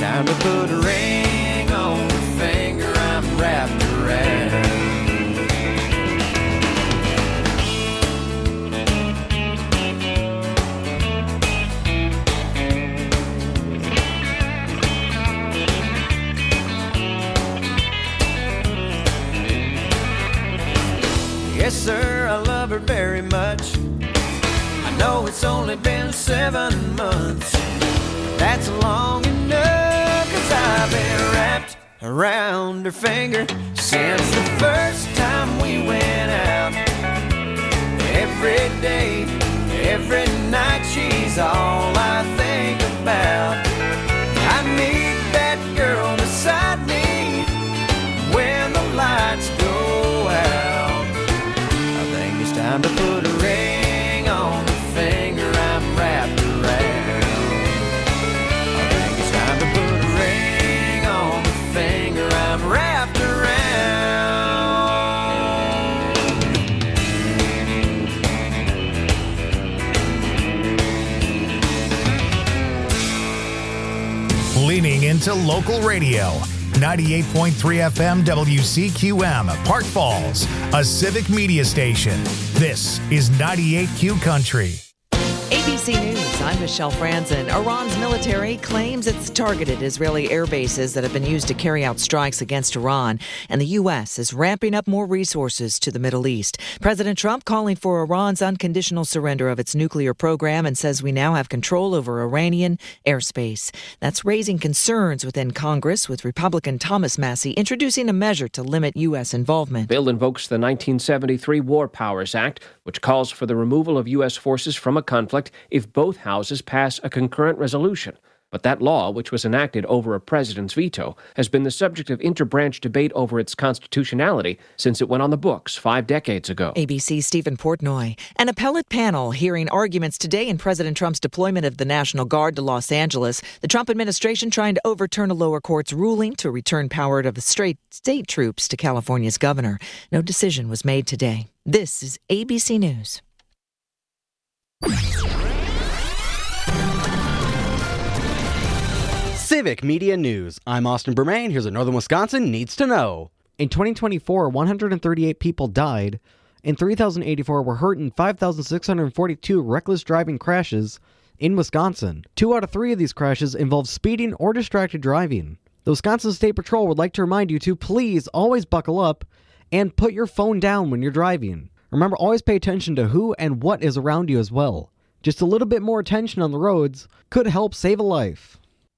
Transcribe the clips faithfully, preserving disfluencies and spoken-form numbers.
time to put a ring on the finger I'm wrapped around. Yes, sir, I love her very much. I know it's only been seven months. That's long enough, 'cause I've been wrapped around her finger since the first time we went out. Every day, every night, she's all I think about. I need that girl beside me when the lights go out. It's time to put a ring on the finger I'm wrapped around. I think it's time to put a ring on the finger I'm wrapped around. Leaning into local radio. ninety-eight point three F M W C Q M, Park Falls, a civic media station. This is ninety-eight Q Country. A B C News, I'm Michelle Franzen. Iran's military claims it's targeted Israeli air bases that have been used to carry out strikes against Iran, and the U S is ramping up more resources to the Middle East. President Trump calling for Iran's unconditional surrender of its nuclear program and says we now have control over Iranian airspace. That's raising concerns within Congress, with Republican Thomas Massie introducing a measure to limit U S involvement. The bill invokes the nineteen seventy-three War Powers Act, which calls for the removal of U S forces from a conflict if both houses pass a concurrent resolution. But that law, which was enacted over a president's veto, has been the subject of interbranch debate over its constitutionality since it went on the books five decades ago. A B C's Stephen Portnoy. An appellate panel hearing arguments today in President Trump's deployment of the National Guard to Los Angeles. The Trump administration trying to overturn a lower court's ruling to return power of the state troops to California's governor. No decision was made today. This is A B C News. Civic Media News. I'm Austin Bermain. Here's what Northern Wisconsin needs to know. In twenty twenty-four, one hundred thirty-eight people died, and three thousand eighty-four were hurt in five thousand six hundred forty-two reckless driving crashes in Wisconsin. Two out of three of these crashes involved speeding or distracted driving. The Wisconsin State Patrol would like to remind you to please always buckle up and put your phone down when you're driving. Remember, always pay attention to who and what is around you as well. Just a little bit more attention on the roads could help save a life.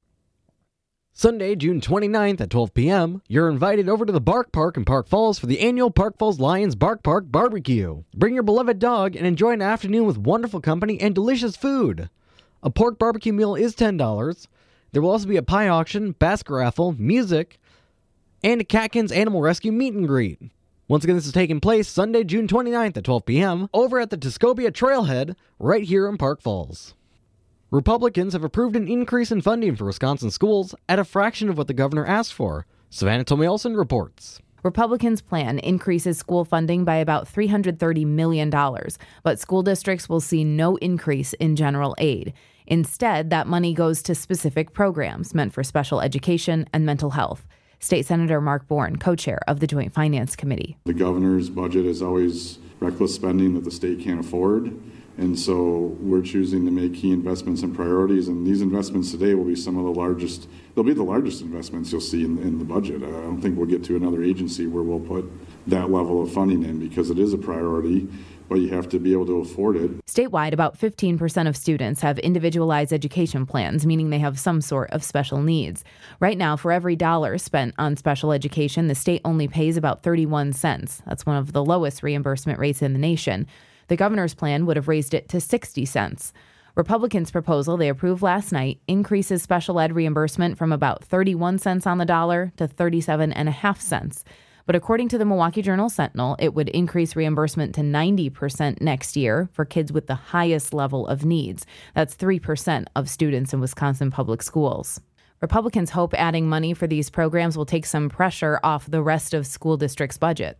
Sunday, June twenty-ninth at twelve p.m., you're invited over to the Bark Park in Park Falls for the annual Park Falls Lions Bark Park Barbecue. Bring your beloved dog and enjoy an afternoon with wonderful company and delicious food. A pork barbecue meal is ten dollars. There will also be a pie auction, basket raffle, music, and a Catkins Animal Rescue meet and greet. Once again, this is taking place Sunday, June twenty-ninth at twelve p.m. over at the Tuscobia Trailhead right here in Park Falls. Republicans have approved an increase in funding for Wisconsin schools at a fraction of what the governor asked for. Savannah Tomey-Olson reports. Republicans' plan increases school funding by about three hundred thirty million dollars, but school districts will see no increase in general aid. Instead, that money goes to specific programs meant for special education and mental health. State Senator Mark Bourne, co-chair of the Joint Finance Committee. The governor's budget is always reckless spending that the state can't afford. And so we're choosing to make key investments and priorities, and these investments today will be some of the largest, they'll be the largest investments you'll see in, in the budget. I don't think we'll get to another agency where we'll put that level of funding in because it is a priority, but you have to be able to afford it. Statewide, about fifteen percent of students have individualized education plans, meaning they have some sort of special needs. Right now, for every dollar spent on special education, the state only pays about thirty-one cents. That's one of the lowest reimbursement rates in the nation. The governor's plan would have raised it to sixty cents. Republicans' proposal they approved last night increases special ed reimbursement from about thirty-one cents on the dollar to thirty-seven and a half cents. But according to the Milwaukee Journal-Sentinel, it would increase reimbursement to ninety percent next year for kids with the highest level of needs. That's three percent of students in Wisconsin public schools. Republicans hope adding money for these programs will take some pressure off the rest of school districts' budgets.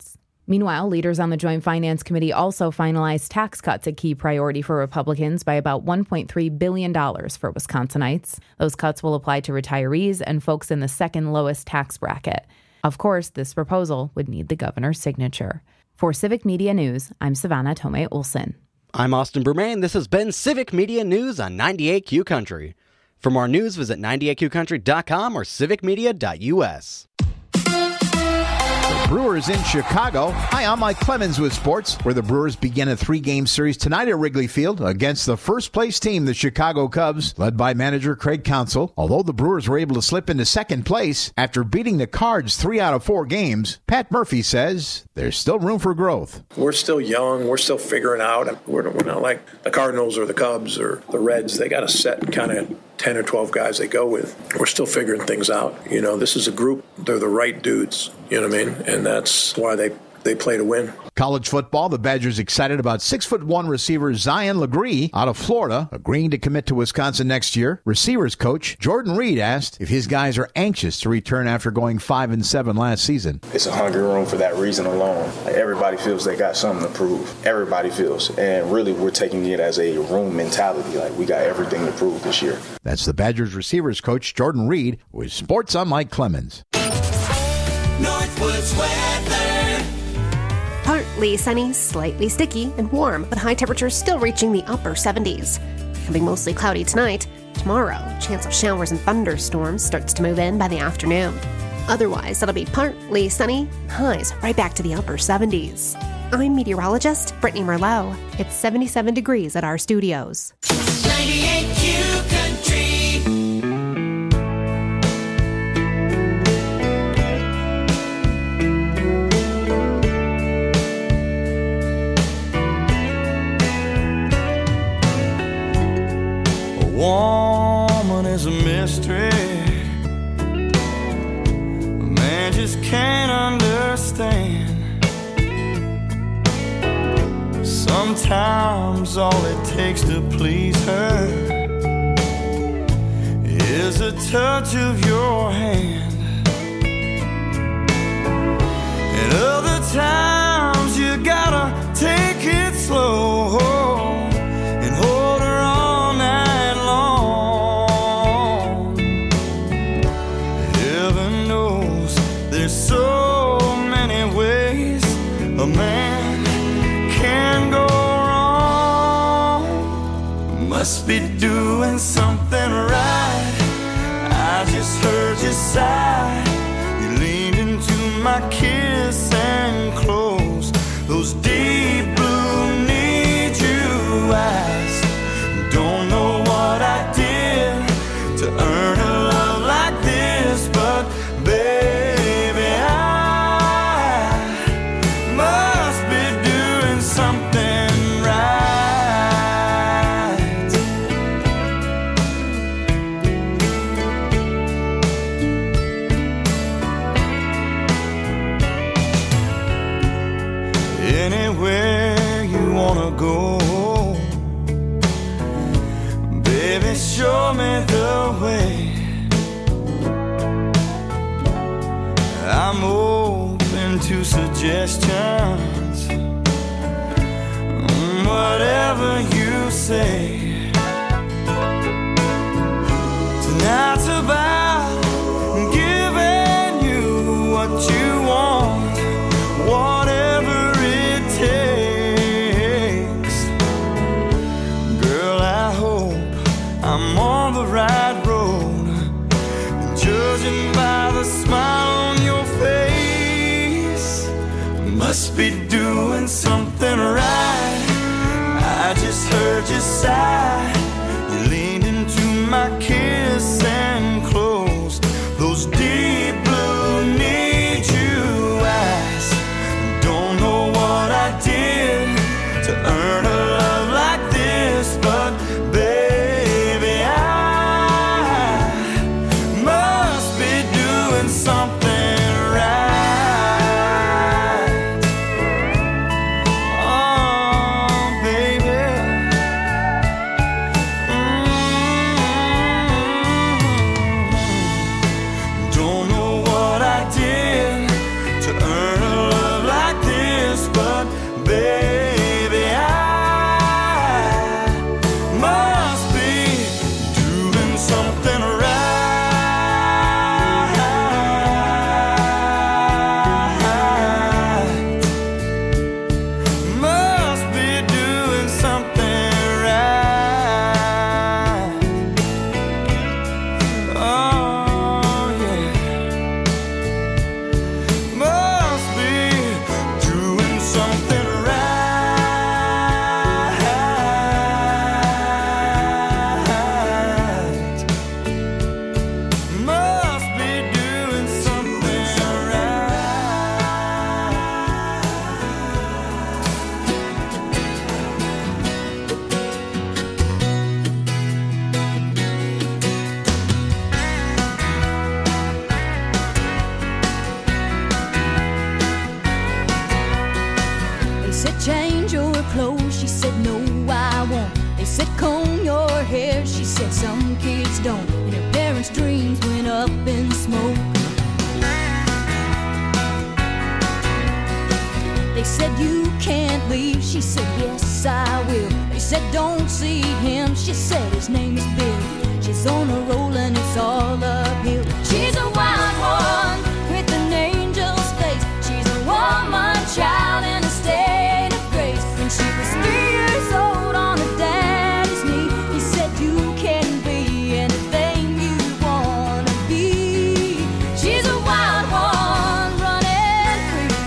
Meanwhile, leaders on the Joint Finance Committee also finalized tax cuts, a key priority for Republicans, by about one point three billion dollars for Wisconsinites. Those cuts will apply to retirees and folks in the second lowest tax bracket. Of course, this proposal would need the governor's signature. For Civic Media News, I'm Savannah Tomei Olson. I'm Austin Bermain. This has been Civic Media News on ninety-eight Q Country. For more news, visit ninety-eight q country dot com or civic media dot u s. Brewers in Chicago. Hi, I'm Mike Clemens with sports, where the Brewers begin a three-game series tonight at Wrigley Field against the first-place team, the Chicago Cubs, led by manager Craig Counsell. Although the Brewers were able to slip into second place after beating the Cards three out of four games, Pat Murphy says there's still room for growth. We're still young. We're still figuring out. We're, we're not like the Cardinals or the Cubs or the Reds. They got a set kind of ten or twelve guys they go with. We're still figuring things out. You know, this is a group. They're the right dudes. You know what I mean? And that's why they, they play to win. College football, the Badgers excited about six foot one receiver Zion Legree out of Florida, agreeing to commit to Wisconsin next year. Receivers coach Jordan Reed asked if his guys are anxious to return after going five and seven last season. It's a hungry room for that reason alone. Like, everybody feels they got something to prove. Everybody feels. And really, we're taking it as a room mentality. Like, we got everything to prove this year. That's the Badgers receivers coach Jordan Reed with Sports on Mike Clemens. Northwoods weather. Partly sunny, slightly sticky, and warm, but high temperatures still reaching the upper seventies. Becoming mostly cloudy tonight. Tomorrow, chance of showers and thunderstorms starts to move in by the afternoon. Otherwise, it'll be partly sunny, highs right back to the upper seventies. I'm meteorologist Brittany Merlot. It's seventy-seven degrees at our studios. ninety-eight Q Country. Woman is a mystery. A man just can't understand. Sometimes all it takes to please her is a touch of your hand. And other times you gotta take it slow and hold her all night long. Heaven knows there's so many ways a man can go wrong. Must be doing something right. I just heard you sigh. You leaned into my kiss and closed those deep blue need you eyes. Don't know what I did to earn a love like this, but baby, I must be doing something right. Anywhere you wanna go, baby, show me the way. I'm open to suggestions, whatever you say. Tonight's about giving you what you want, whatever it takes. Girl, I hope I'm on the right road, judging by the smile on your face. Must be doing something right. I just heard you sigh. You leaned into my kiss and closed those deep blue need you eyes. Don't know what I did to earn a love like this, but baby, I must be doing something right. Oh, baby. Mm-hmm. going up in smoke. They said, you can't leave. She said, yes, I will. They said, don't see him. She said, his name is Bill. She's on a roll and it's all uphill. She's a wild one with an angel's face. She's a woman child in a state of grace. When she was three years old on her daddy's knee, he said, you can be anything you want to be. She's a wild one running free.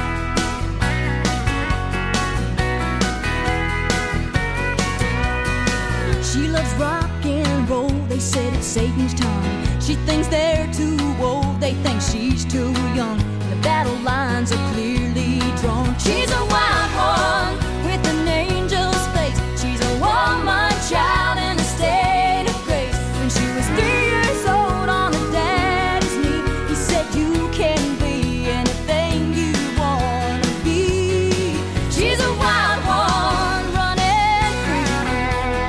She loves rock and roll. They said it's Satan's time. She thinks they're too old. They think she's too young. The battle lines are clearly drawn. She's a wild one with an angel's face. She's a woman child in a state of grace. When she was three years old on her daddy's knee, he said, you can be anything you want to be. She's a wild one running free.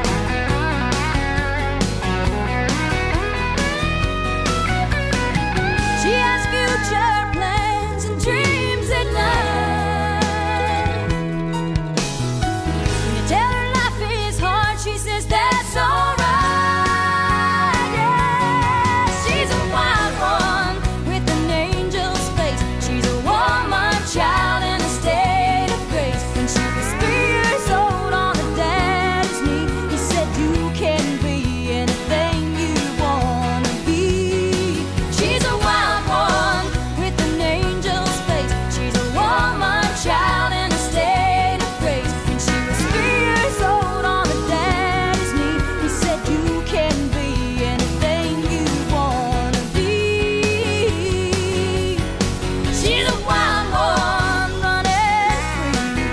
She has future plans and dreams at night. When you tell her life is hard, she says that's alright. Yeah, she's a wild one with an angel's face. She's a woman child in a state of grace. When she was three years old on her daddy's knee, he said, you can be anything you want to be. She's a wild one with an angel's face. She's a woman child in a state of grace. When she was three years old on her daddy's knee, he said, you can be anything you want to be. She's a wild one running free.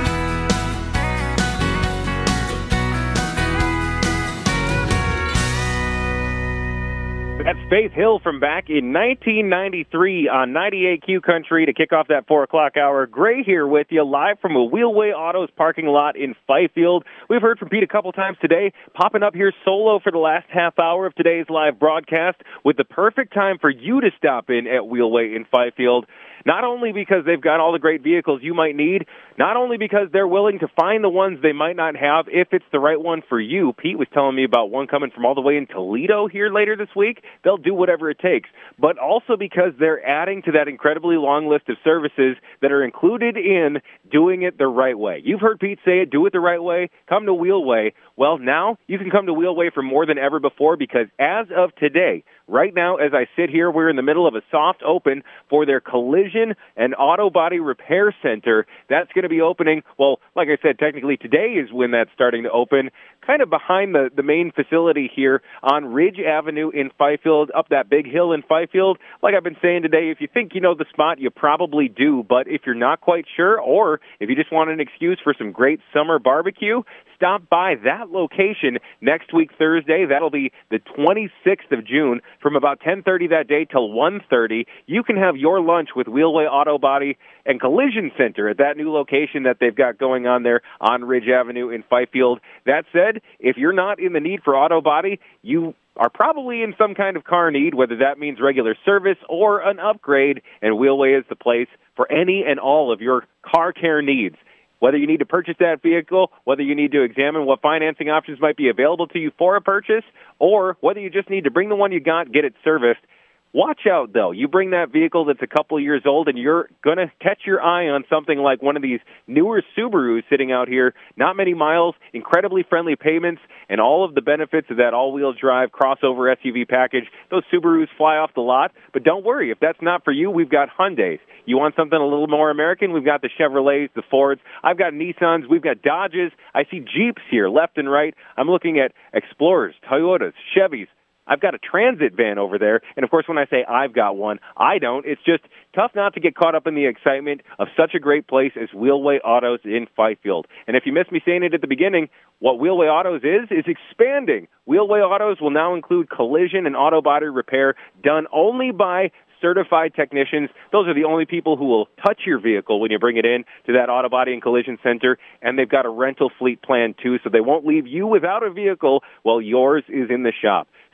That's Faith Hill from back in nineteen ninety-three on ninety-eight Q Country to kick off that four o'clock hour. Gray here with you live from a Wheelway Autos parking lot in Fifield. We've heard from Pete a couple times today, popping up here solo for the last half hour of today's live broadcast with the perfect time for you to stop in at Wheelway in Fifield. Not only because they've got all the great vehicles you might need, not only because they're willing to find the ones they might not have if it's the right one for you. Pete was telling me about one coming from all the way in Toledo here later this week. They'll do whatever it takes. But also because they're adding to that incredibly long list of services that are included in doing it the right way. You've heard Pete say it, do it the right way, come to Wheelway. Well, now you can come to Wheelway for more than ever before because as of today, right now, as I sit here, we're in the middle of a soft open for their collision and auto body repair center. That's going to be opening, well, like I said, technically today is when that's starting to open, kind of behind the, the main facility here on Ridge Avenue in Fifield, up that big hill in Fifield. Like I've been saying today, if you think you know the spot, you probably do. But if you're not quite sure, or if you just want an excuse for some great summer barbecue, stop by that location next week, Thursday. That'll be the twenty-sixth of June from about ten thirty that day till one thirty. You can have your lunch with Wheelway Auto Body and Collision Center at that new location that they've got going on there on Ridge Avenue in Fifield. That said, if you're not in the need for auto body, you are probably in some kind of car need, whether that means regular service or an upgrade, and Wheelway is the place for any and all of your car care needs. Whether you need to purchase that vehicle, whether you need to examine what financing options might be available to you for a purchase, or whether you just need to bring the one you got, get it serviced. Watch out, though. You bring that vehicle that's a couple years old, and you're going to catch your eye on something like one of these newer Subarus sitting out here. Not many miles, incredibly friendly payments, and all of the benefits of that all-wheel drive crossover S U V package. Those Subarus fly off the lot, but don't worry. If that's not for you, we've got Hyundais. You want something a little more American? We've got the Chevrolets, the Fords. I've got Nissans. We've got Dodges. I see Jeeps here left and right. I'm looking at Explorers, Toyotas, Chevys. I've got a Transit van over there, and of course when I say I've got one, I don't. It's just tough not to get caught up in the excitement of such a great place as Wheelway Autos in Fifield. And if you missed me saying it at the beginning, what Wheelway Autos is, is expanding. Wheelway Autos will now include collision and auto body repair done only by certified technicians. Those are the only people who will touch your vehicle when you bring it in to that auto body and collision center, and they've got a rental fleet plan too, so they won't leave you without a vehicle while yours is in the shop.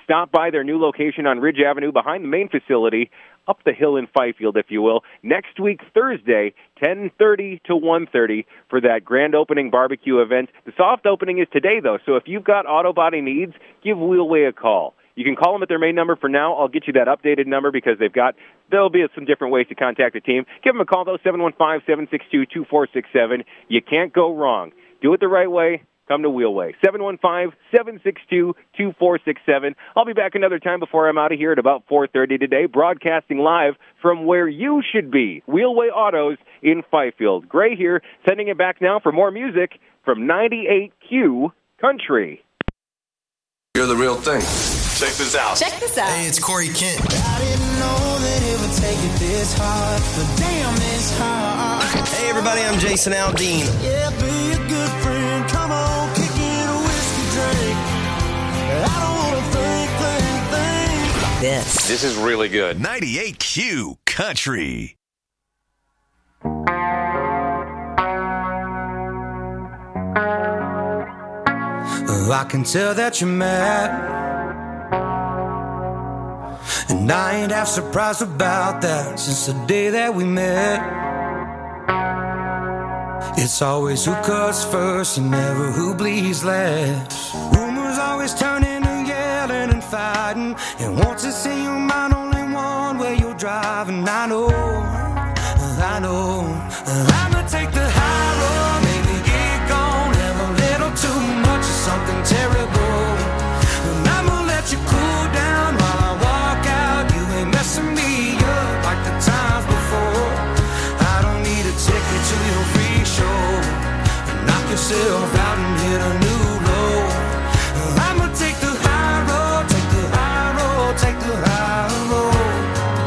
Stop by their new location on Ridge Avenue behind the main facility, up the hill in Fifield, if you will, next week, Thursday, ten thirty to one thirty for that grand opening barbecue event. The soft opening is today, though, so if you've got auto body needs, give Wheelway a call. You can call them at their main number for now. I'll get you that updated number because they've got, there'll be some different ways to contact the team. Give them a call, though, seven one five, seven six two, two four six seven. You can't go wrong. Do it the right way. Come to Wheelway, seven one five, seven six two, two four six seven. I'll be back another time before I'm out of here at about four thirty today, broadcasting live from where you should be, Wheelway Autos in Fifield. Gray here, sending it back now for more music from ninety-eight Q Country. You're the real thing. Check this out. Check this out. Hey, it's Corey Kent. I didn't know that it would take it this hard, but damn, it's hard. Hey, everybody, I'm Jason Aldean. Yeah, be a good friend. Come on, kick in a whiskey drink. I don't want to think, think, think. This. This is really good. ninety-eight Q Country. I can tell that you're mad, and I ain't half surprised about that since the day that we met. It's always who cuts first and never who bleeds last. Rumors always turn into yelling and fighting, and once it's in your mind, only one way you're driving. I know, I know, I'ma take the high road, maybe get gone, have a little too much of something terrible, and I'ma let you cool down while I walk out. You ain't messing me up like the times before. I don't need a ticket to your free show. Knock yourself out and hit a new low. I'ma take the high road, take the high road, take the high road.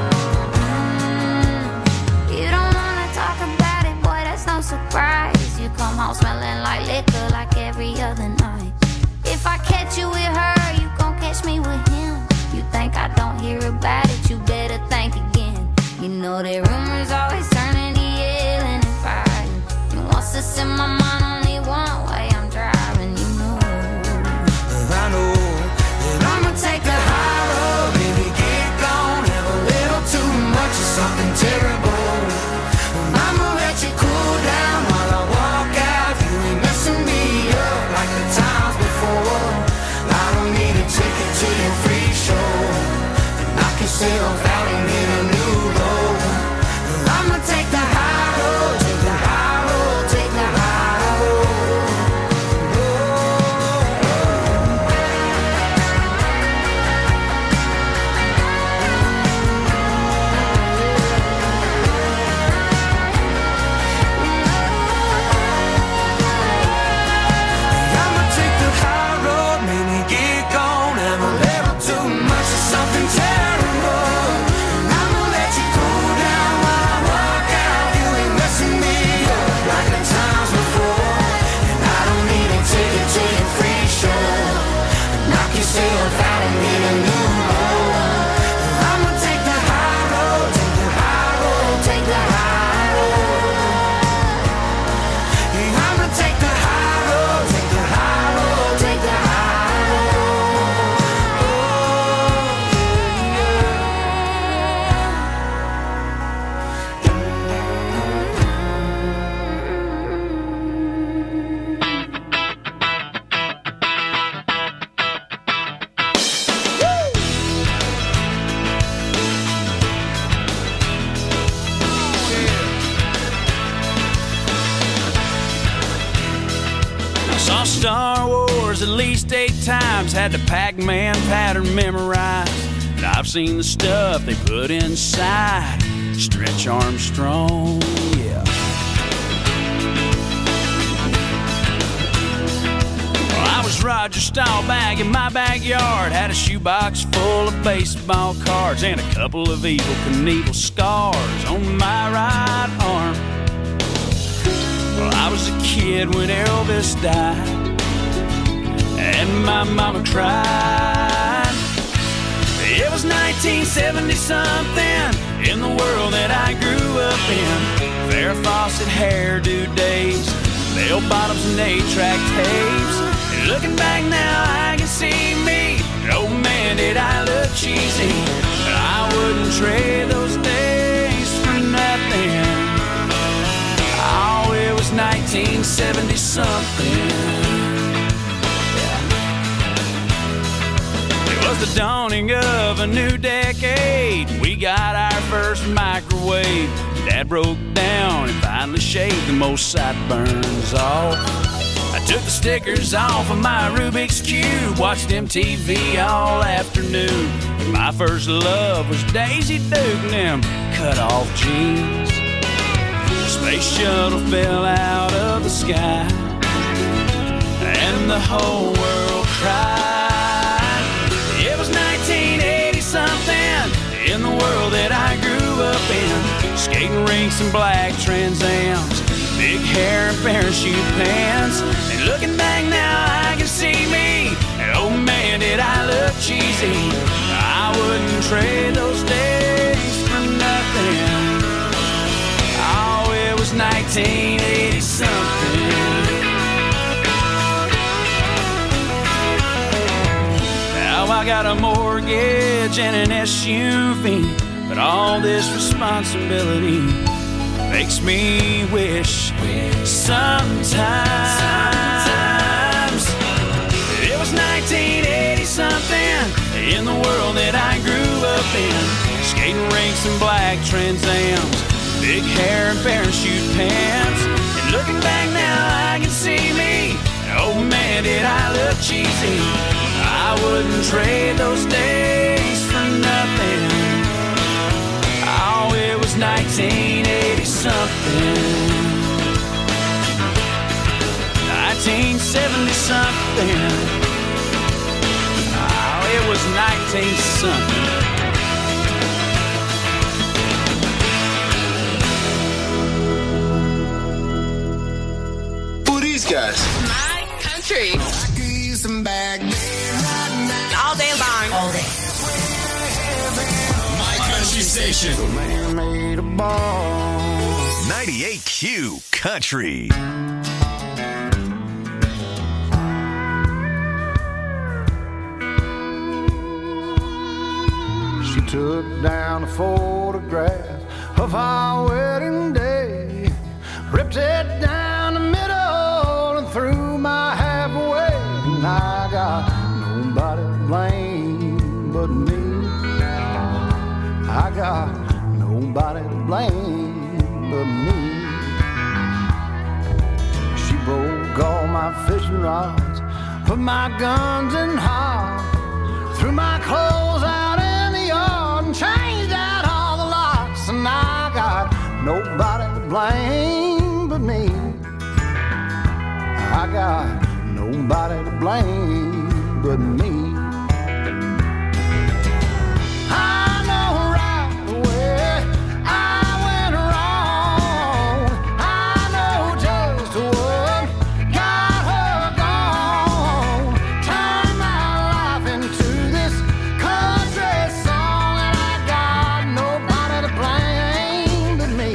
You don't wanna talk about it, boy, that's no surprise. You come home smelling like liquor like every other night. If I catch you with her, you gon' catch me with him. You think I don't hear about it, you better think again. You know that rumors always turn into yelling and fighting. You wants to send my mind only one way, I'm driving, you know. I know that I'ma take the high road, baby, get gone, have a little too much of something terrible. I'ma let you cool down while I walk out. You ain't messing me up like the times before. I don't need a ticket to your free show. Knock yourself out and hit a new low. I'ma take the high road, take the high road, take the high road. I'ma take the high road, maybe get gone, have a little too much of something terrible. And I'ma let you cool down while I walk out. You ain't messing me up like the times before. And I don't need a ticket to your free show. Knock yourself out and hit a new low. I'ma take the high road, take the high road, take the high road. Yeah, I'ma take the high road, take the high road, take the high road. I saw Star Wars at least eight times, had the Pac-Man pattern memorized. And I've seen the stuff they put inside Stretch Armstrong, yeah. Well, I was Roger Staubach in my backyard, had a shoebox full of baseball cards and a couple of Evel Knievel scars on my right arm. Well, I was a kid when Elvis died, and my mama cried. It was nineteen seventy something in the world that I grew up in. Farrah Fawcett hairdo days, bell bottoms and eight-track tapes. And looking back now, I can see me, old man man, did I look cheesy. But I wouldn't trade those days for nothing. Oh, it was nineteen seventy something. It was the dawning of a new decade. We got our first microwave. Dad broke down and finally shaved the most sideburns off. I took the stickers off of my Rubik's Cube, watched M T V all afternoon. My first love was Daisy Duke and them cut-off jeans. The space shuttle fell out of the sky, and the whole world cried. It was nineteen eighty something in the world that I grew up in. Skating rinks and black Trans Ams, big hair and parachute pants. And looking back now, I can see me. And oh man, did I look cheesy. I wouldn't trade those days for nothing. Oh, it was nineteen eighty something. Now I got a mortgage and an S U V, but all this responsibility makes me wish sometimes it was nineteen eighty something in the world that I grew up in. Skating rinks and black Trans Ams, big hair and parachute pants. And looking back now, I can see me. Oh man, did I look cheesy. I wouldn't trade those days for nothing. Oh, it was nineteen eighty something. nineteen seventy something. Oh, it was nineteen something. Who are these guys? My country. All day long. All day. My country station. ninety-eight Q Country. She took down a photograph of our wedding day, ripped it down the middle and threw my half away. And I got nobody to blame but me. I got nobody to blame but me. She broke all my fishing rods, put my guns in hide, threw my clothes out in the yard and changed out all the locks. And I got nobody to blame but me. I got nobody to blame but me. I know right away I went wrong. I know just what got her gone. Turned my life into this country song, and I got nobody to blame but me.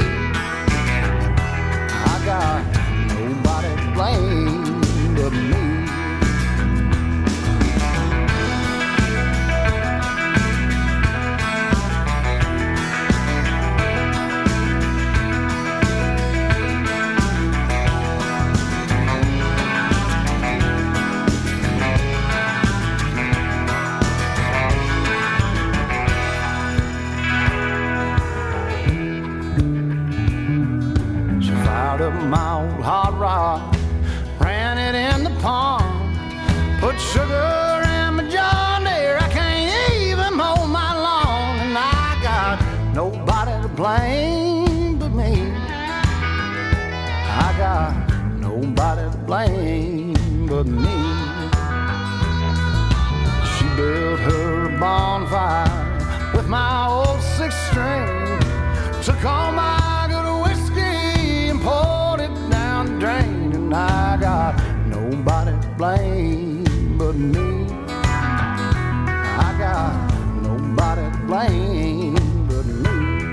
I got nobody to blame but me. She fired up my old hot rod, ran it in the pond, put sugar in my John Deere. I can't even mow my lawn, and I got nobody to blame but me. I got nobody to blame but me. She built her a bonfire with my old six string, took all my good whiskey and poured it down the drain. And I got nobody to blame but me. I got nobody to blame but me.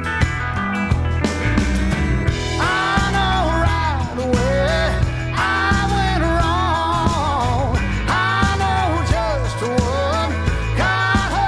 I know right away I went wrong. I know just what got her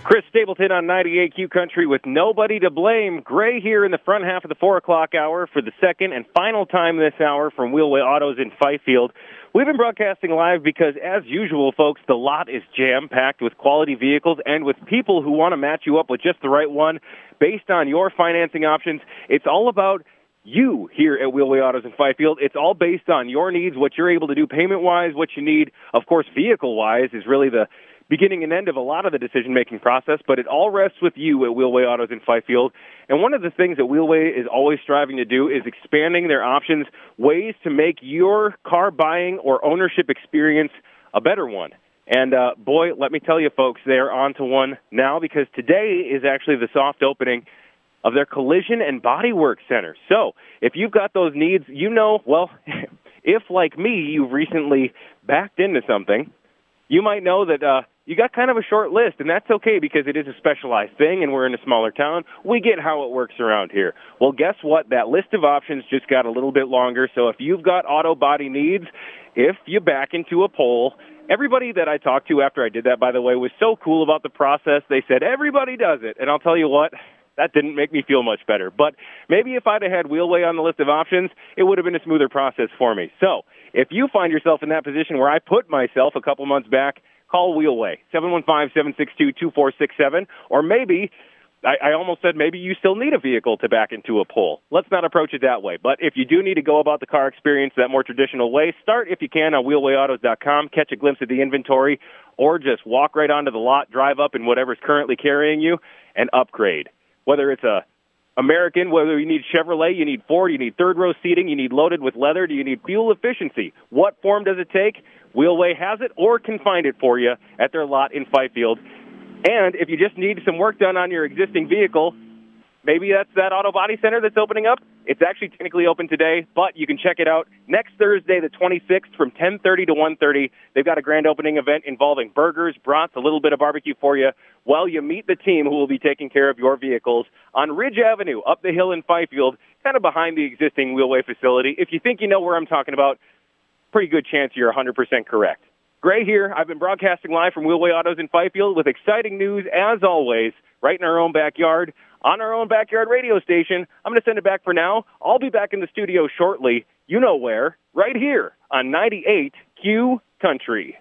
Chris Stapleton on ninety-eight Q Country with Nobody to Blame. Gray here in the front half of the four o'clock hour for the second and final time this hour from Wheelway Autos in Fifield. We've been broadcasting live because, as usual, folks, the lot is jam-packed with quality vehicles and with people who want to match you up with just the right one based on your financing options. It's all about you here at Wheelway Autos in Fifield. It's all based on your needs, what you're able to do payment-wise, what you need, of course, vehicle-wise is really the beginning and end of a lot of the decision-making process, but it all rests with you at Wheelway Autos in Fifield. And one of the things that Wheelway is always striving to do is expanding their options, ways to make your car buying or ownership experience a better one. And, uh, boy, let me tell you, folks, they're on to one now because today is actually the soft opening of their Collision and Bodywork Center. So if you've got those needs, you know, well, if, like me, you've recently backed into something, you might know that uh, you got kind of a short list, and that's okay because it is a specialized thing, and we're in a smaller town. We get how it works around here. Well, guess what? That list of options just got a little bit longer, so if you've got auto body needs, if you back into a pole, everybody that I talked to after I did that, by the way, was so cool about the process. They said, everybody does it, and I'll tell you what, that didn't make me feel much better. But maybe if I'd have had Wheelway on the list of options, it would have been a smoother process for me. So if you find yourself in that position where I put myself a couple months back, call Wheelway, seven one five, seven six two, two four six seven. Or maybe, I, I almost said maybe you still need a vehicle to back into a pole. Let's not approach it that way. But if you do need to go about the car experience that more traditional way, start, if you can, on wheelway autos dot com, catch a glimpse of the inventory, or just walk right onto the lot, drive up in whatever's currently carrying you, and upgrade. Whether it's a American, whether you need Chevrolet, you need Ford, you need third-row seating, you need loaded with leather, do you need fuel efficiency? What form does it take? Wheelway has it or can find it for you at their lot in Fifield. And if you just need some work done on your existing vehicle, maybe that's that auto body center that's opening up. It's actually technically open today, but you can check it out next Thursday, the twenty-sixth, from ten thirty to one thirty. They've got a grand opening event involving burgers, brats, a little bit of barbecue for you while you meet the team who will be taking care of your vehicles on Ridge Avenue, up the hill in Fifield, kind of behind the existing Wheelway facility. If you think you know where I'm talking about, pretty good chance you're one hundred percent correct. Gray here. I've been broadcasting live from Wheelway Autos in Fifield with exciting news, as always, right in our own backyard, on our own backyard radio station. I'm going to send it back for now. I'll be back in the studio shortly. You know where, right here on ninety-eight Q Country.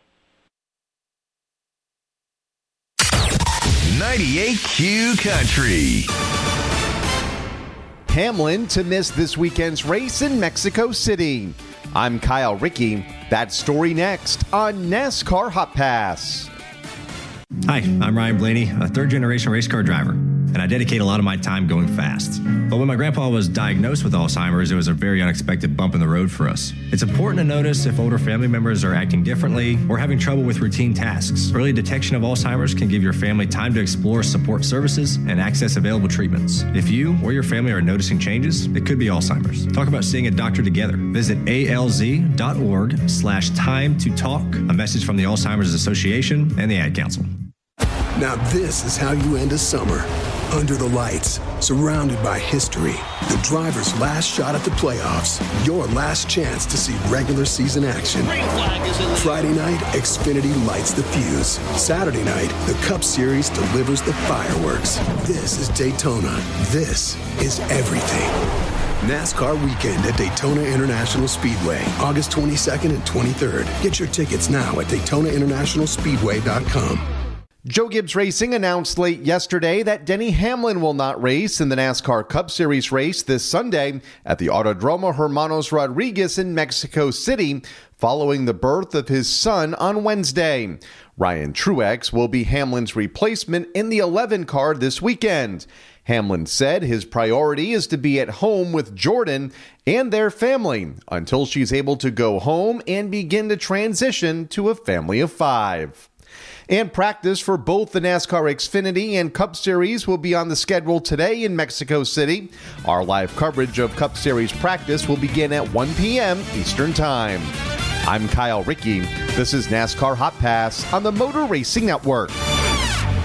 ninety-eight Q Country. Hamlin to miss this weekend's race in Mexico City. I'm Kyle Rickey. That story next on NASCAR Hot Pass. Hi, I'm Ryan Blaney, a third-generation race car driver, and I dedicate a lot of my time going fast. But when my grandpa was diagnosed with Alzheimer's, it was a very unexpected bump in the road for us. It's important to notice if older family members are acting differently or having trouble with routine tasks. Early detection of Alzheimer's can give your family time to explore support services and access available treatments. If you or your family are noticing changes, it could be Alzheimer's. Talk about seeing a doctor together. Visit alz.org slash time to talk. A message from the Alzheimer's Association and the Ad Council. Now this is how you end a summer. Under the lights, surrounded by history. The driver's last shot at the playoffs. Your last chance to see regular season action. Friday night, Xfinity lights the fuse. Saturday night, the Cup Series delivers the fireworks. This is Daytona. This is everything. NASCAR Weekend at Daytona International Speedway, August twenty-second and twenty-third. Get your tickets now at daytona international speedway dot com. Joe Gibbs Racing announced late yesterday that Denny Hamlin will not race in the NASCAR Cup Series race this Sunday at the Autodromo Hermanos Rodriguez in Mexico City, following the birth of his son on Wednesday. Ryan Truex will be Hamlin's replacement in the eleven car this weekend. Hamlin said his priority is to be at home with Jordan and their family until she's able to go home and begin to transition to a family of five. And practice for both the NASCAR Xfinity and Cup Series will be on the schedule today in Mexico City. Our live coverage of Cup Series practice will begin at one p.m. Eastern Time. I'm Kyle Rickey. This is NASCAR Hot Pass on the Motor Racing Network.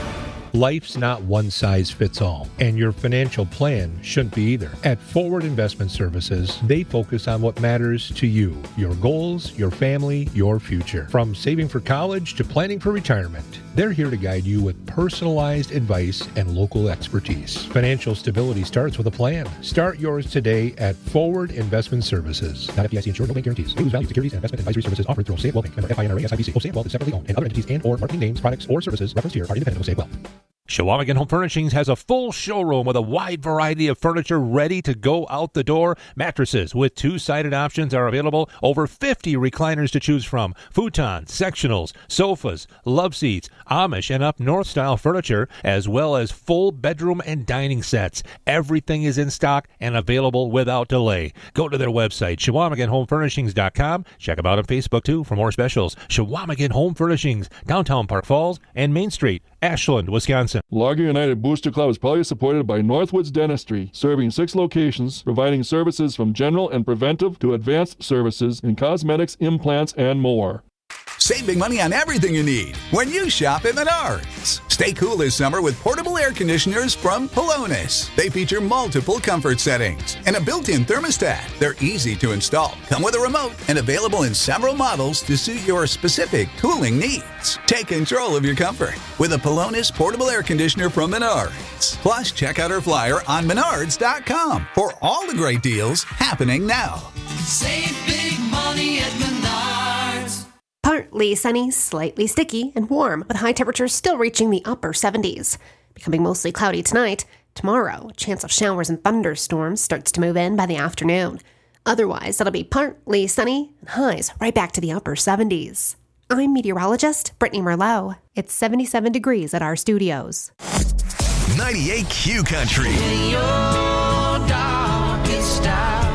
Life's not one size fits all, and your financial plan shouldn't be either. At Forward Investment Services, they focus on what matters to you, your goals, your family, your future. From saving for college to planning for retirement, they're here to guide you with personalized advice and local expertise. Financial stability starts with a plan. Start yours today at Forward Investment Services. Not F D I C insured, no bank guarantees. May lose value. Securities and investment advisory services offered through Osaic Wealth Bank. Member F I N R A S I B C. Osaic Wealth is separately owned, and other entities and or marketing names, products, or services referenced here are independent of Osaic Wealth. Chequamegon Home Furnishings has a full showroom with a wide variety of furniture ready to go out the door. Mattresses with two-sided options are available. Over fifty recliners to choose from. Futons, sectionals, sofas, love seats, Amish and up north style furniture, as well as full bedroom and dining sets. Everything is in stock and available without delay. Go to their website, Chequamegon Home Furnishings dot com. Check them out on Facebook, too, for more specials. Chequamegon Home Furnishings, downtown Park Falls and Main Street, Ashland, Wisconsin. Largo United Booster Club is proudly supported by Northwoods Dentistry, serving six locations, providing services from general and preventive to advanced services in cosmetics, implants, and more. Save big money on everything you need when you shop at Menards. Stay cool this summer with portable air conditioners from Pelonis. They feature multiple comfort settings and a built-in thermostat. They're easy to install, come with a remote, and available in several models to suit your specific cooling needs. Take control of your comfort with a Pelonis portable air conditioner from Menards. Plus, check out our flyer on menards dot com for all the great deals happening now. Save big money at Menards. Partly sunny, slightly sticky, and warm, with high temperatures still reaching the upper seventies. Becoming mostly cloudy tonight. Tomorrow, a chance of showers and thunderstorms starts to move in by the afternoon. Otherwise, it'll be partly sunny and highs right back to the upper seventies. I'm meteorologist Brittany Merlot. It's seventy-seven degrees at our studios. ninety-eight Q Country. In your darkest hour,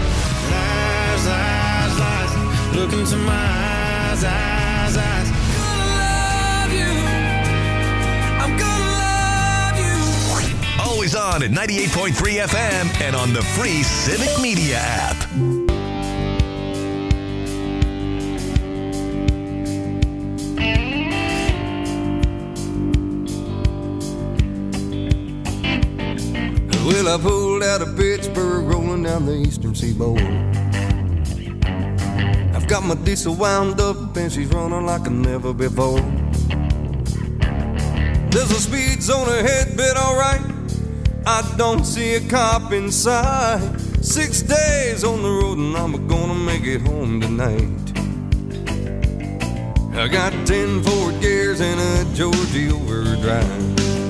lies, lies, lies, look into my eyes, eyes, eyes. Gonna love you, I'm gonna love you. Always on at ninety-eight point three F M and on the free Civic Media app. Well, I pulled out of Pittsburgh, rolling down the eastern seaboard. I've got my diesel wound up and she's running like never before. There's a speed zone ahead, but alright, I don't see a cop in sight. Six days on the road and I'm gonna make it home tonight. I got ten Ford gears and a Georgie overdrive.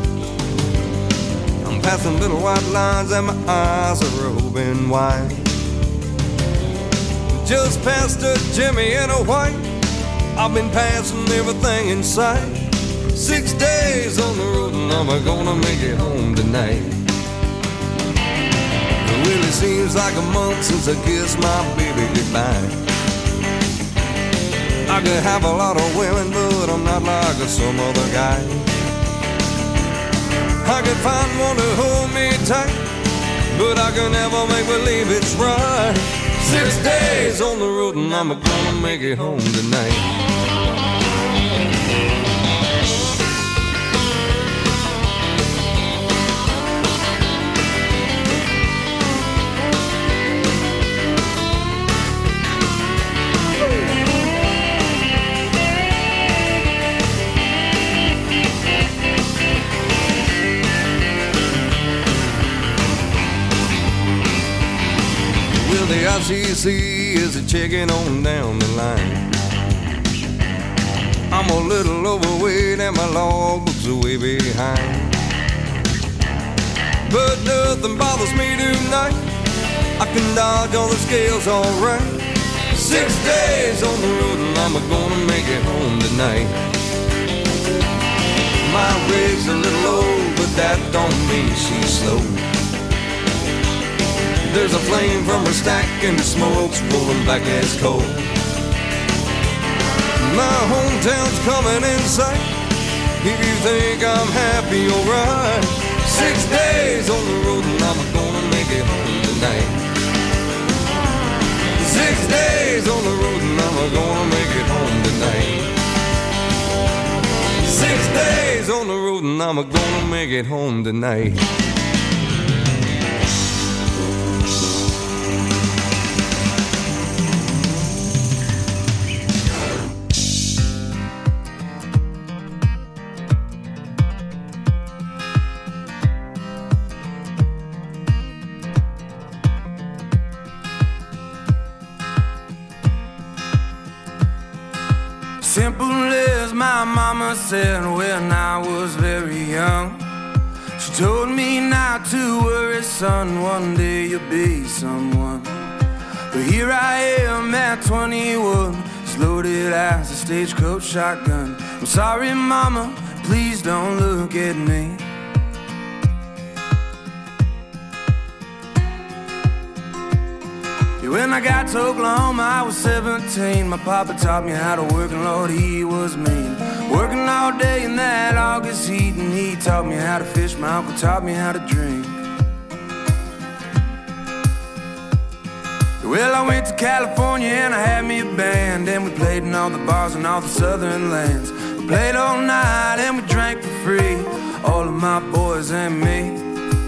Passing little white lines and my eyes are open wide. Just past a Jimmy and a white, I've been passing everything in sight. Six days on the road and I'm gonna make it home tonight. Well, it seems like a month since I kissed my baby goodbye. I could have a lot of women, but I'm not like some other guy. I could find one to hold me tight, but I can never make believe it's right. Six days on the road and I'm gonna make it home tonight. The I C C is a checking on down the line. I'm a little overweight and my logbook's way behind, but nothing bothers me tonight. I can dodge all the scales alright. Six days on the road and I'm gonna make it home tonight. My rig's a little old, but that don't mean she's slow. There's a flame from her stack and the smoke's rolling back as coal. My hometown's coming in sight. If you think I'm happy, alright. Six days on the road and I'm gonna make it home tonight. Six days on the road and I'm gonna make it home tonight. Six days on the road and I'm gonna make it home tonight. Simple as my mama said when I was very young. She told me not to worry, son, one day you'll be someone. But here I am at twenty-one, as loaded as a stagecoach shotgun. I'm sorry, mama, please don't look at me. When I got to Oklahoma, I was seventeen. My papa taught me how to work, and Lord, he was mean. Working all day in that August heat, and he taught me how to fish. My uncle taught me how to drink. Well, I went to California and I had me a band, and we played in all the bars in all the southern lands. We played all night and we drank for free, all of my boys and me.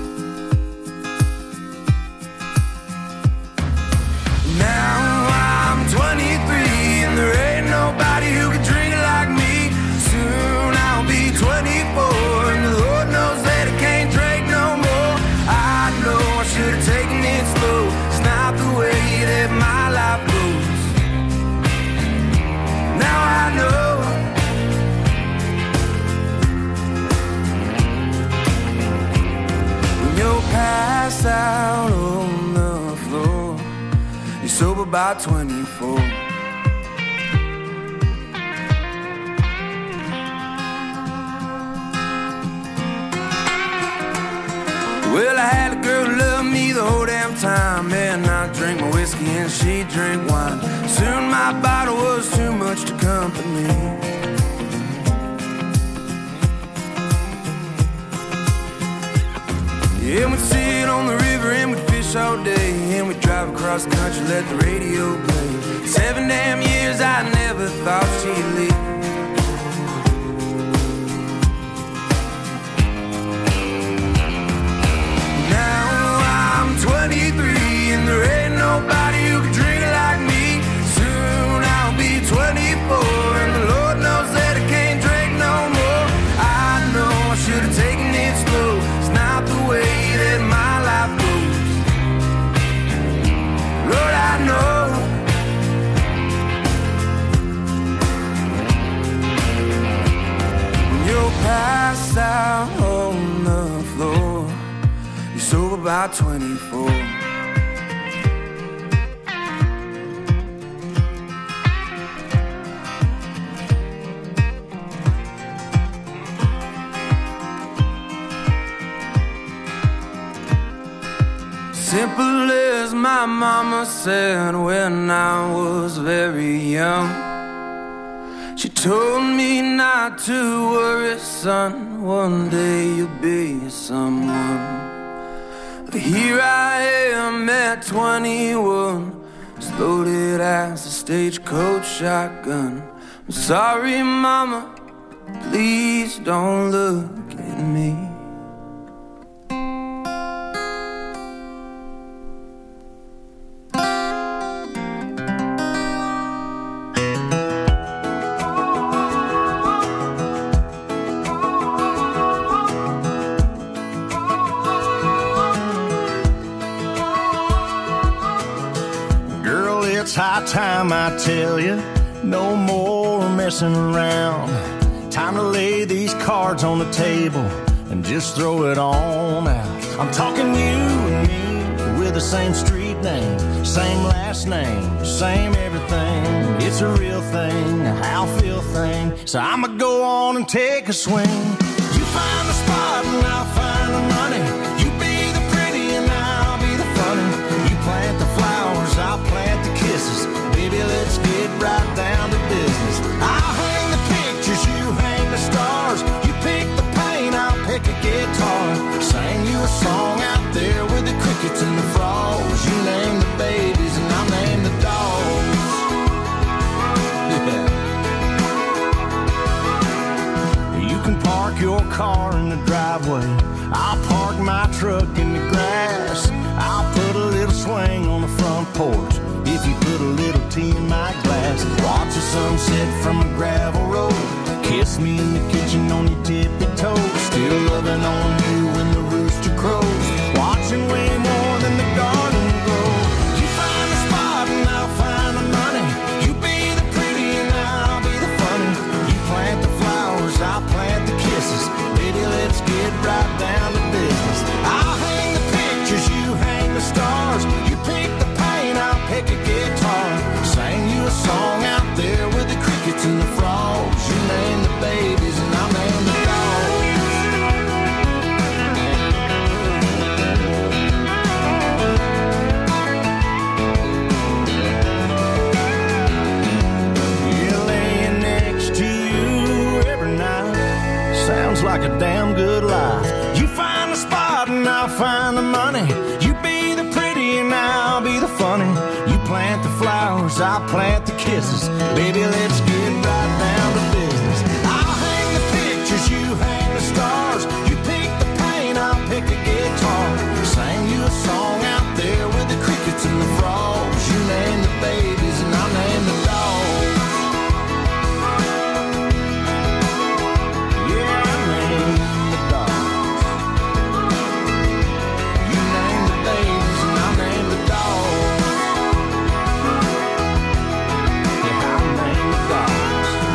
Now I'm twenty-three and there ain't nobody who can drink it like me. Soon I'll be twenty-four and the Lord knows that I can't drink no more. I know I should have taken it slow. It's not the way that my life goes. Now I know. When you're passed out on the floor, you're sober by twenty-four. Well, I had a girl who loved me the whole damn time, and I drank my whiskey and she drank wine. Soon my bottle was too much to company. Yeah, we'd sit on the river and we'd fish all day, and we'd drive across the country, let the radio play. Seven damn years I never thought she'd leave. Now I'm twenty-three and there ain't nobody who can drink it like me. Soon I'll be twenty-four and the Lord knows that I can't drink no more. I know I should have taken it slow. It's not the way that my life goes. Lord, I know. When you're passed out on the floor, you're sober by twenty-four. Simple as my mama said when I was very young. She told me not to worry, son, one day you'll be someone. But here I am at twenty-one, as loaded as a stagecoach shotgun. I'm sorry, mama, please don't look at me. It's high time I tell you, no more messing around. Time to lay these cards on the table and just throw it on out. I'm talking you and me with the same street name, same last name, same everything. It's a real thing, a how feel thing. So I'ma go on and take a swing. You find the spot and I'll find the money. You be the pretty and I'll be the funny. You plant the flowers, I'll plant the kisses. Baby, let's get right down to business. I'll hang the pictures, you hang the stars. You pick the paint, I'll pick a guitar. Sing you a song out there with the crickets and the frogs. You name the babies and I'll name the dogs. Yeah. car in the driveway. I'll park my truck in the grass. I'll put a little swing on the front porch. If you put a little tea in my glass, watch the sunset from a gravel road. Kiss me in the kitchen on your tippy toes. Still loving on you when the rooster crows. Watching way more than the garden grow. You find the spot and I'll find the money. You be the pretty and I'll be the funny. You plant the flowers, I'll plant the kisses. Baby, let's get right down to business. I'll hang the pictures, you hang the stars. You pick the paint, I'll pick a guitar. Sing you a song out there with the crickets and the frogs. You name the babies and I'll name the dogs. Yeah, laying next to you every night sounds like a damn good life. You find the spot and I'll find the money. You be the pretty and I'll be the funny. You plant the flowers, I'll plant the kisses. Baby, let's get right down to business. I'll hang the pictures, you hang the stars. You pick the paint, I'll pick a guitar. Sing you a song out there with the crickets and the frogs. You name the babies and I'll name the dogs. Yeah, I name the dogs. You name the babies and I'll name the dogs. Yeah, I'll name the dogs.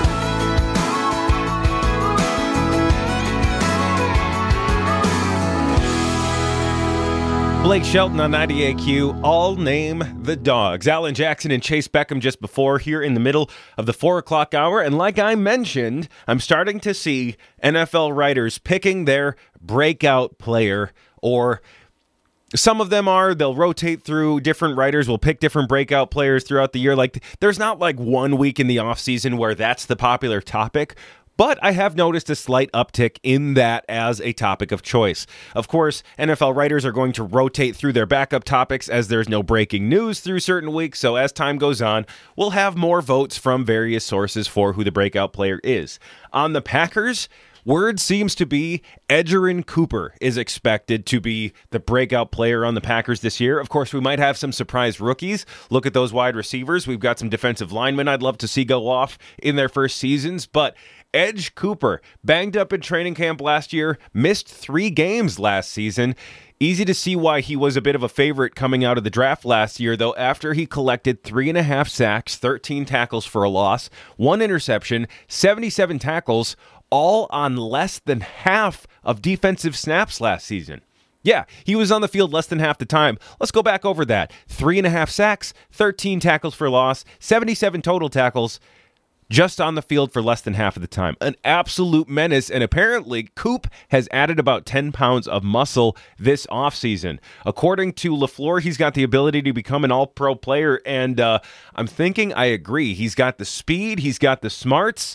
Blake Shelton on ninety-eight Q, I'll name the dogs. Alan Jackson and Chase Beckham just before, here in the middle of the four o'clock hour. And like I mentioned, I'm starting to see N F L writers picking their breakout player, or some of them are, they'll rotate through different writers, will pick different breakout players throughout the year. Like, there's not like one week in the offseason where that's the popular topic. But I have noticed a slight uptick in that as a topic of choice. Of course, N F L writers are going to rotate through their backup topics as there's no breaking news through certain weeks. So as time goes on, we'll have more votes from various sources for who the breakout player is. On the Packers, word seems to be Edgerrin Cooper is expected to be the breakout player on the Packers this year. Of course, we might have some surprise rookies. Look at those wide receivers. We've got some defensive linemen I'd love to see go off in their first seasons, but Edge Cooper, banged up in training camp last year, missed three games last season. Easy to see why he was a bit of a favorite coming out of the draft last year, though, after he collected three and a half sacks, thirteen tackles for a loss, one interception, seventy-seven tackles, all on less than half of defensive snaps last season. Yeah, he was on the field less than half the time. Let's go back over that. Three and a half sacks, thirteen tackles for loss, seventy-seven total tackles, just on the field for less than half of the time. An absolute menace, and apparently Coop has added about ten pounds of muscle this offseason. According to LaFleur, he's got the ability to become an all-pro player, and uh, I'm thinking I agree. He's got the speed, he's got the smarts.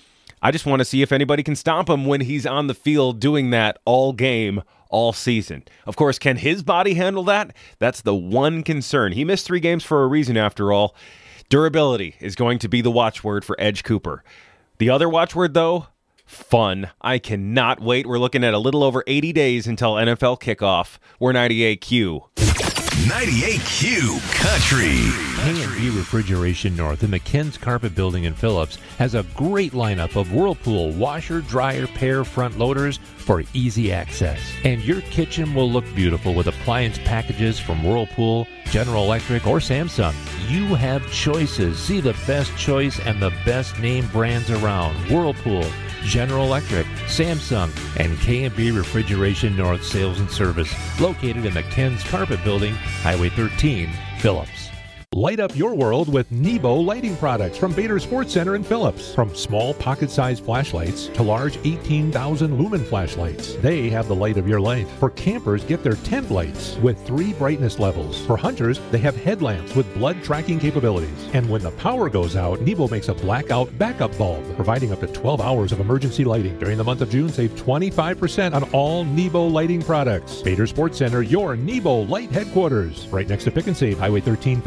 I just want to see if anybody can stop him when he's on the field doing that all game, all season. Of course, can his body handle that? That's the one concern. He missed three games for a reason, after all. Durability is going to be the watchword for Edge Cooper. The other watchword, though, fun. I cannot wait. We're looking at a little over eighty days until N F L kickoff. We're ninety-eight Q. ninety-eight Q Country. K and B Refrigeration North in the Ken's Carpet Building in Phillips has a great lineup of Whirlpool washer, dryer, pair front loaders for easy access. And your kitchen will look beautiful with appliance packages from Whirlpool, General Electric, or Samsung. You have choices. See the best choice and the best name brands around. Whirlpool, General Electric, Samsung, and K and B Refrigeration North Sales and Service, located in the Ken's Carpet Building, Highway thirteen, Phillips. Light up your world with Nebo lighting products from Bader Sports Center in Phillips. From small pocket-sized flashlights to large eighteen thousand lumen flashlights, they have the light of your life. For campers, get their tent lights with three brightness levels. For hunters, they have headlamps with blood tracking capabilities. And when the power goes out, Nebo makes a blackout backup bulb, providing up to twelve hours of emergency lighting. During the month of June, save twenty-five percent on all Nebo lighting products. Bader Sports Center, your Nebo light headquarters, right next to Pick and Save, Highway thirteen, Phillips.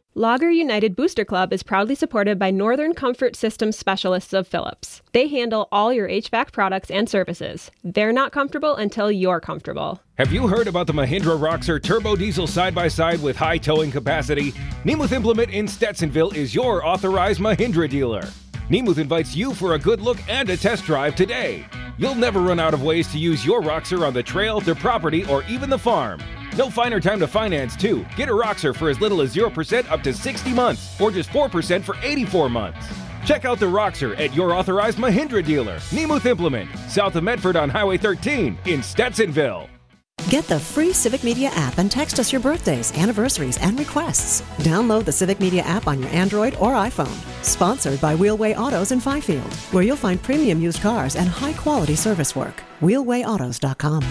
Logger United Booster Club is proudly supported by Northern Comfort Systems specialists of Philips. They handle all your H V A C products and services. They're not comfortable until you're comfortable. Have you heard about the Mahindra Roxor Turbo Diesel side-by-side with high towing capacity? Nemuth Implement in Stetsonville is your authorized Mahindra dealer. Nemuth invites you for a good look and a test drive today. You'll never run out of ways to use your Roxor on the trail, the property, or even the farm. No finer time to finance, too. Get a Roxor for as little as zero percent up to sixty months, or just four percent for eighty-four months. Check out the Roxor at your authorized Mahindra dealer, Nemuth Implement, south of Medford on Highway thirteen in Stetsonville. Get the free Civic Media app and text us your birthdays, anniversaries, and requests. Download the Civic Media app on your Android or iPhone. Sponsored by Wheelway Autos in Fifield, where you'll find premium used cars and high-quality service work. wheelway autos dot com.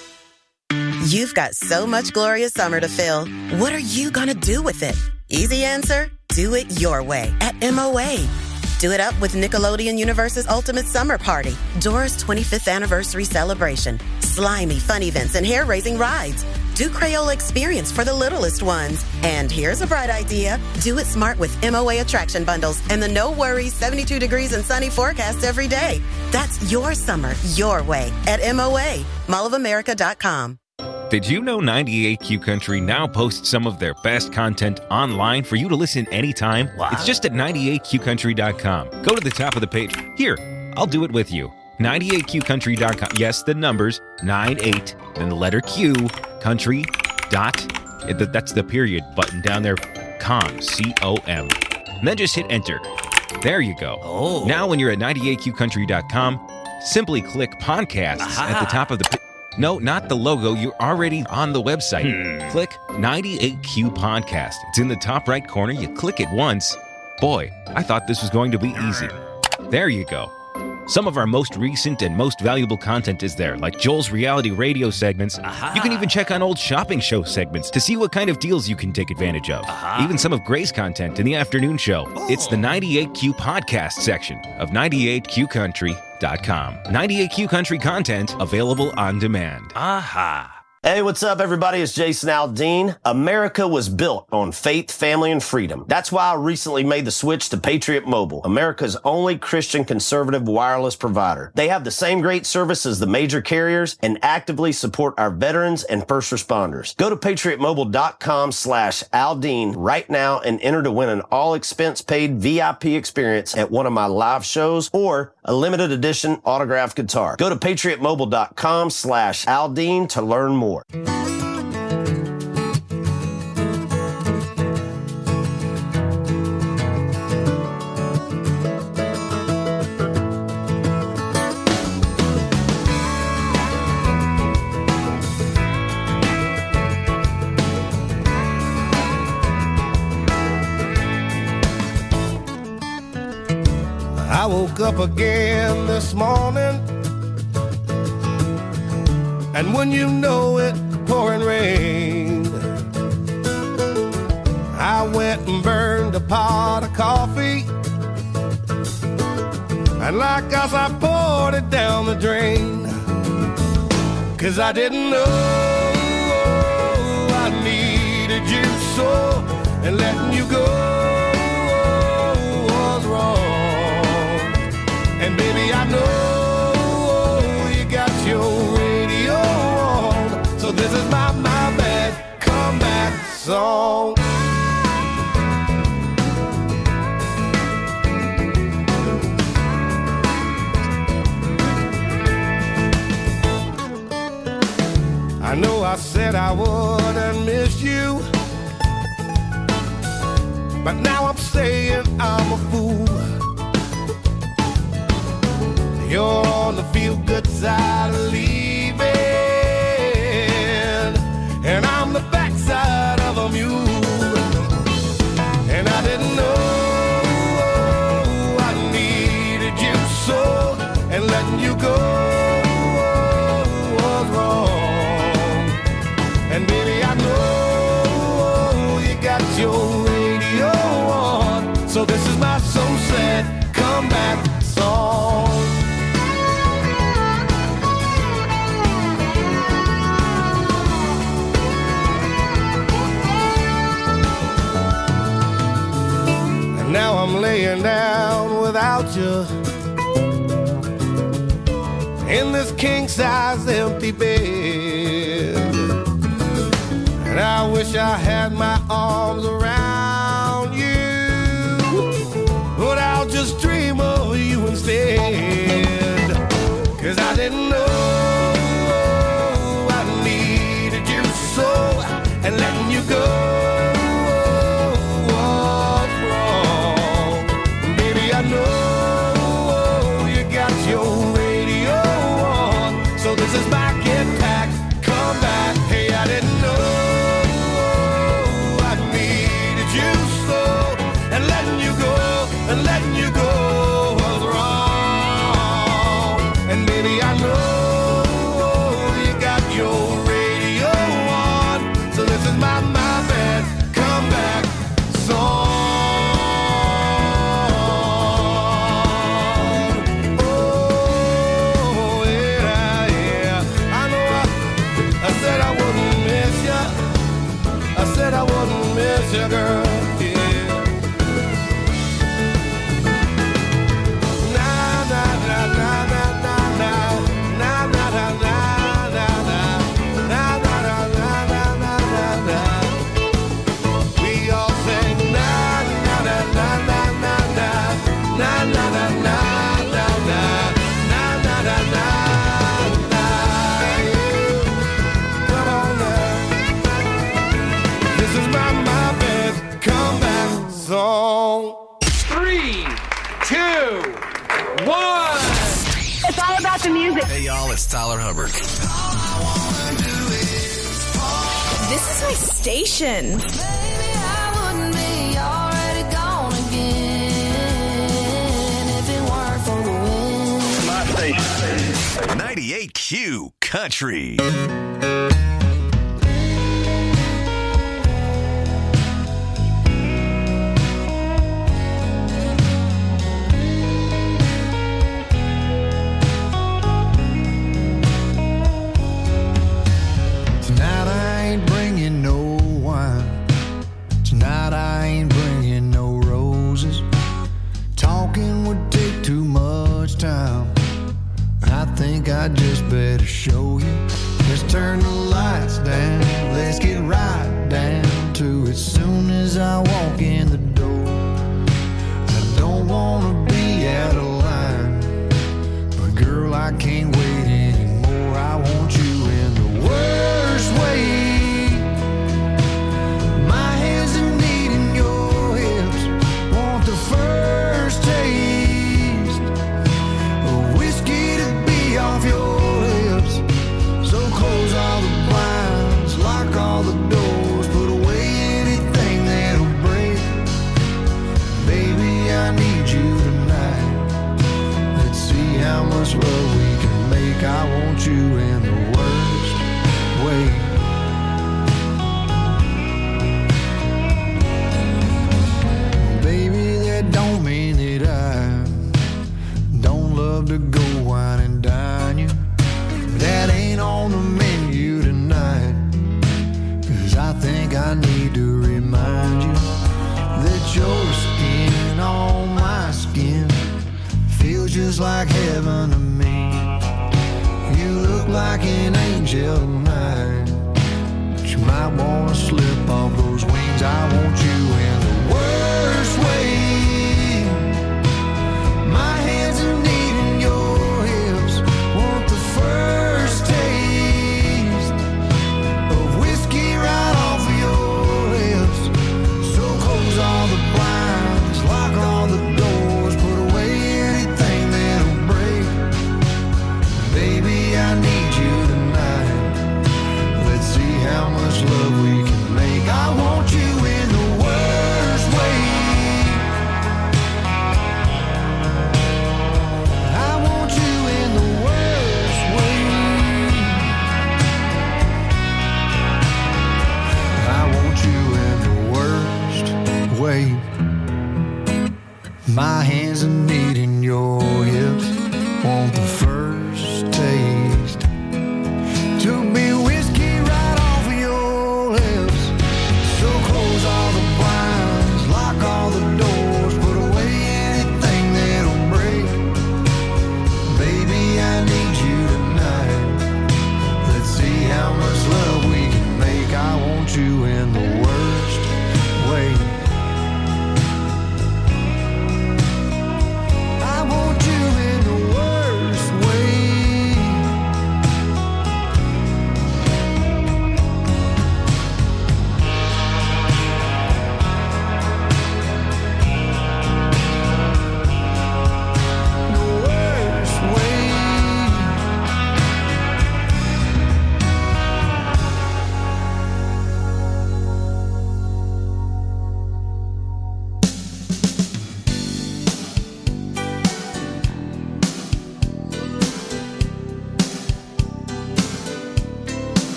You've got so much glorious summer to fill. What are you going to do with it? Easy answer, do it your way at M O A. Do it up with Nickelodeon Universe's Ultimate Summer Party, Dora's twenty-fifth anniversary celebration, slimy fun events and hair-raising rides. Do Crayola Experience for the littlest ones. And here's a bright idea. Do it smart with M O A attraction bundles and the no worries seventy-two degrees and sunny forecast every day. That's your summer, your way at M O A, mall of america dot com. Did you know ninety-eight Q Country now posts some of their best content online for you to listen anytime? Wow. It's just at ninety-eight q country dot com. Go to the top of the page. Here, I'll do it with you. ninety-eight q country dot com. Yes, the numbers, ninety-eight, then the letter Q, country, dot, that's the period button down there, com, C O M. And then just hit enter. There you go. Oh. Now when you're at ninety-eight q country dot com, simply click podcasts Aha. at the top of the page. No, not the logo. You're already on the website. Hmm. Click ninety-eight Q Podcast. It's in the top right corner. You click it once. Boy, I thought this was going to be easy. There you go. Some of our most recent and most valuable content is there, like Joel's reality radio segments. Aha. You can even check on old shopping show segments to see what kind of deals you can take advantage of. Aha. Even some of Gray's content in the afternoon show. Oh. It's the ninety-eight Q Podcast section of ninety-eight q country dot com. ninety-eight Q Country content available on demand. Aha. Hey, what's up, everybody? It's Jason Aldean. America was built on faith, family, and freedom. That's why I recently made the switch to Patriot Mobile, America's only Christian conservative wireless provider. They have the same great service as the major carriers and actively support our veterans and first responders. Go to patriot mobile dot com slash Aldean right now and enter to win an all-expense-paid V I P experience at one of my live shows or a limited edition autographed guitar. Go to patriot mobile dot com slash Aldean to learn more. I woke up again this morning, and when you know it, pouring rain, I went and burned a pot of coffee, and like us I poured it down the drain, 'cause I didn't know I needed you so, and letting you go was wrong. And baby, I know you got your radio on, so this is my, my bad comeback song. I know I said I wouldn't miss you, but now I'm saying I'm a fool. You're on the feel-good side of leaving, and I'm the backside of a mule. And I didn't know I needed you so, and letting you go was wrong. And baby, I know you got your radio on, so this is my so sad comeback song. laying down without you in this king-size empty bed. And I wish I had my arms around you, but I'll just dream of you instead. 'Cause I didn't know I needed you so, and letting you go was wrong. Baby, I know you got your radio on, so this is my get back, come back. Hey, I didn't know I needed you so, and letting you go, and letting you go was wrong. And baby, I know you got your radio on, so this is my, my bad, come back song. Oh, yeah, yeah. I know I, I said I wouldn't miss you. I said I wouldn't miss you, girl. Yeah. Nah, nah, nah, nah, nah, nah, nah. Nah, nah, nah, nah, nah, nah. Nah, nah, nah, nah, nah, nah, nah, nah. We all sing nah, nah, nah, nah, nah, nah, nah. Nah, nah, nah, nah, nah, nah. Nah, nah, nah, nah, nah. You, come on now. This is my, my best comeback song. Three, two, one. It's all about the music. Hey, y'all, it's Tyler Hubbard. This is my station. My station. ninety-eight Q Country. Tonight I ain't bringing no wine. Tonight I ain't bringing no roses. Talking would take too much time. I think I just better show you. Let's turn the lights down. Let's get right down to it. Soon as I walk in the door, I don't wanna be out of line, but girl, I can't wait anymore. I want you in the worst way. My hands are needing your hips. Want the first taste of whiskey to be off your lips. So close all the blinds, lock all the doors, put away anything that'll break. Baby, I need you tonight. Let's see how much love we can make. I want you in the worst way. Baby, that don't mean that I don't love to go wine and dine you. That ain't on the menu tonight. 'Cause I think I need to remind you that your skin on my skin feels just like heaven to me. You look like an angel tonight, but you might wanna slip off those wings. I want you in the worst way. My hands are needing your hips. Want the first taste of whiskey right off of your lips. So close all the blinds, lock all the doors, put away anything that'll break. Baby, I need you tonight. Let's see how much love we can make. I want you in the worst way. I want you in the worst way. I want you in the worst way. My hands are needing your hips. Want the first taste to be whiskey right off of your lips. So close all the blinds, lock all the doors, put away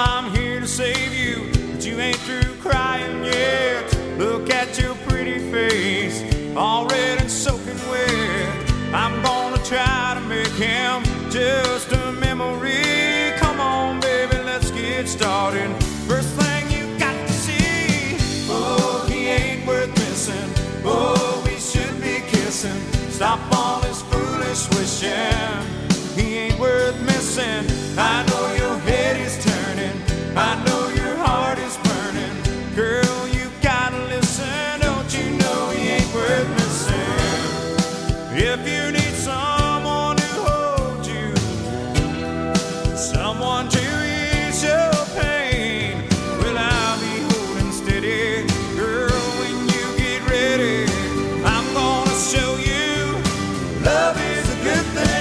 I'm here to save you, but you ain't through crying yet. Look at your pretty face, all red and soaking wet. I'm gonna try to make him just a memory. Come on, baby, let's get started. First thing you got to see, oh, he ain't worth missing. Oh, we should be kissing. Stop all this foolish wishing. He ain't worth missing. I know your head is turning. I know your heart is burning. Girl, you gotta listen. Don't you know he ain't worth missing? If you need someone to hold you, someone to ease your pain, well, I'll be holding steady. Girl, when you get ready, I'm gonna show you love is a good thing.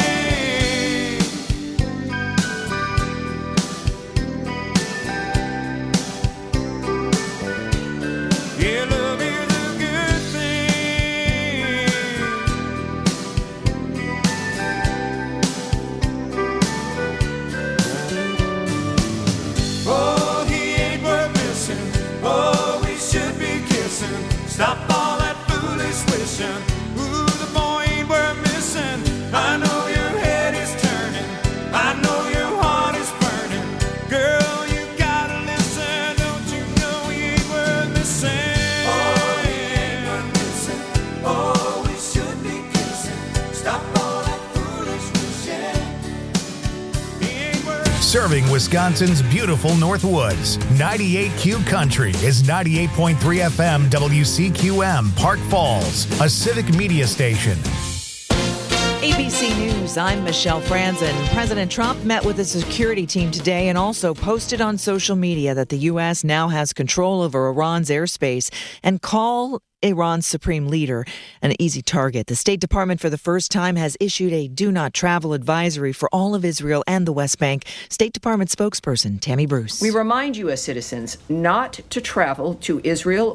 Yeah, love is a good thing. Oh, he ain't worth missing. Oh, we should be kissing. Stop all that foolish wishing. Ooh, the boy ain't worth missing. I know your head is turning. I know your heart is burning. Girl, you gotta listen. Don't you know he ain't worth missing? Oh, he ain't worth missing. Oh, we should be kissing. Stop all that foolish wishing. He ain't worth. Serving Wisconsin's beautiful North Woods, ninety-eight Q Country is ninety-eight point three F M W C Q M, Park Falls, a civic media station. A B C News, I'm Michelle Franzen. President Trump met with a security team today and also posted on social media that the U S now has control over Iran's airspace and call Iran's supreme leader an easy target. The State Department for the first time has issued a do not travel advisory for all of Israel and the West Bank. State Department spokesperson Tammy Bruce. We remind U S citizens not to travel to Israel